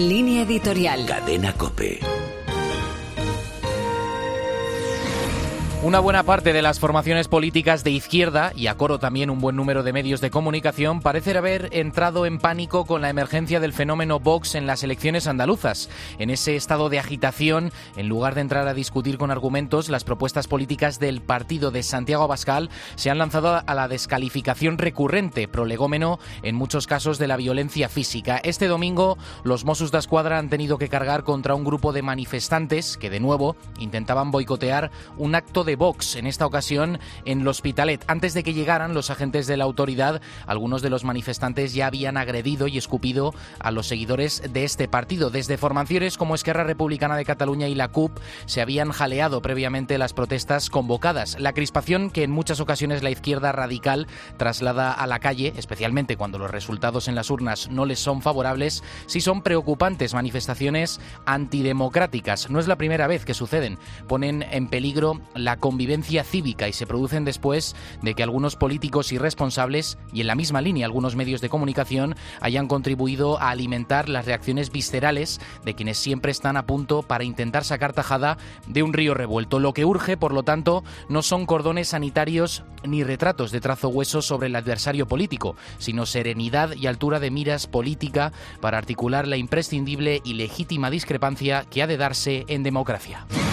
Línea editorial. Cadena COPE. Una buena parte de las formaciones políticas de izquierda, y a coro también un buen número de medios de comunicación, parecen haber entrado en pánico con la emergencia del fenómeno Vox en las elecciones andaluzas. En ese estado de agitación, en lugar de entrar a discutir con argumentos, las propuestas políticas del partido de Santiago Abascal se han lanzado a la descalificación recurrente, prolegómeno en muchos casos de la violencia física. Este domingo, los Mossos d'Esquadra han tenido que cargar contra un grupo de manifestantes que, de nuevo, intentaban boicotear un acto de Vox, en esta ocasión en L'Hospitalet. Antes de que llegaran los agentes de la autoridad, algunos de los manifestantes ya habían agredido y escupido a los seguidores de este partido. Desde formaciones como Esquerra Republicana de Cataluña y la CUP se habían jaleado previamente las protestas convocadas. La crispación que en muchas ocasiones la izquierda radical traslada a la calle, especialmente cuando los resultados en las urnas no les son favorables, sí son preocupantes manifestaciones antidemocráticas. No es la primera vez que suceden. Ponen en peligro la convivencia cívica y se producen después de que algunos políticos irresponsables y en la misma línea algunos medios de comunicación hayan contribuido a alimentar las reacciones viscerales de quienes siempre están a punto para intentar sacar tajada de un río revuelto. Lo que urge, por lo tanto, no son cordones sanitarios ni retratos de trazo hueso sobre el adversario político, sino serenidad y altura de miras política para articular la imprescindible y legítima discrepancia que ha de darse en democracia.